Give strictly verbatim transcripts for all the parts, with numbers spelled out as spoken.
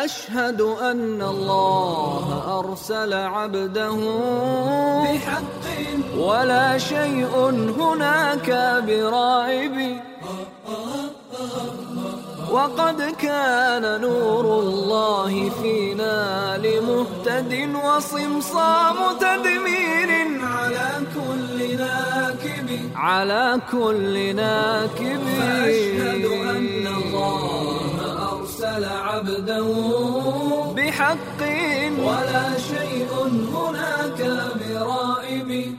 فأشهد أن الله أرسل عبده بحق ولا شيء هناك برائب، وقد كان نور الله فينا لمهتد وصمصام تدمير على كل ناكب على كل ناكب. فأشهد أن الله أرسل عبده بحق ولا شيء هناك برائب،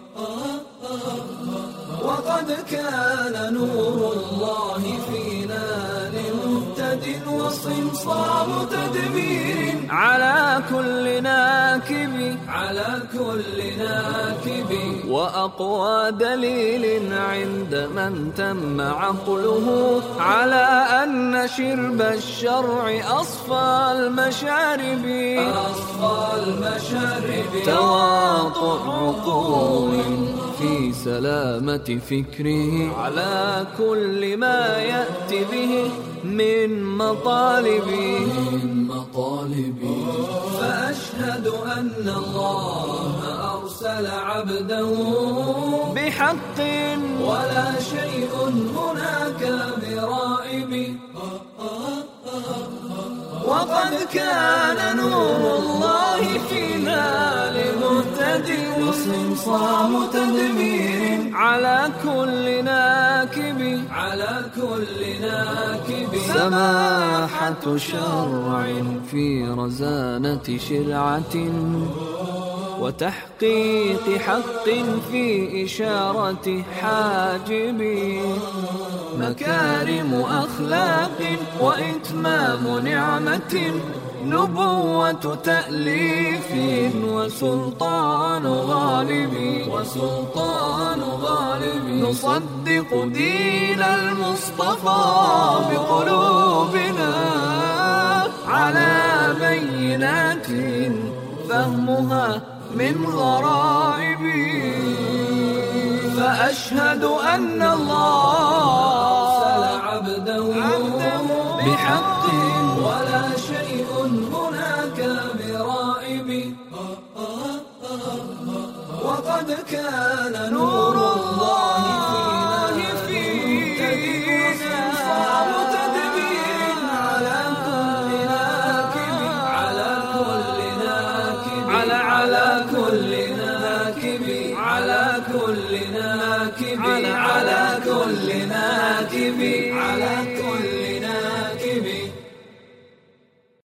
وقد كان نور الله فينا لمهتد وصمصام تدمير على كل ناكب على كل ناكب. وأقوى دليل عند من تم عقله على أن شرب الشرع أصفى المشارب أصفى المشارب تواطؤ عقول في سلامة فكره على كل ما يأتي به من مطالب من مطالب. فأشهد أن الله أرسل عبده بحق ولا شيء هناك برائب، وقد كان نور الله فينا لمهتد وصمصام تدمير على كل ناكب على كل ناكب. سماحة شرع في رزانة شرعة وتحقيق حق في إشارة حاجب، مكارم أخلاق وإتمام نعمة، نبوة تأليف وسلطان غالب وسلطان غالب. نصدق دين المصطفى بقلوبنا على بينات فهمها من غرائب. فأشهد أن الله أرسل عبده بحق ولا شيء هناك برائب، وقد كان نور الله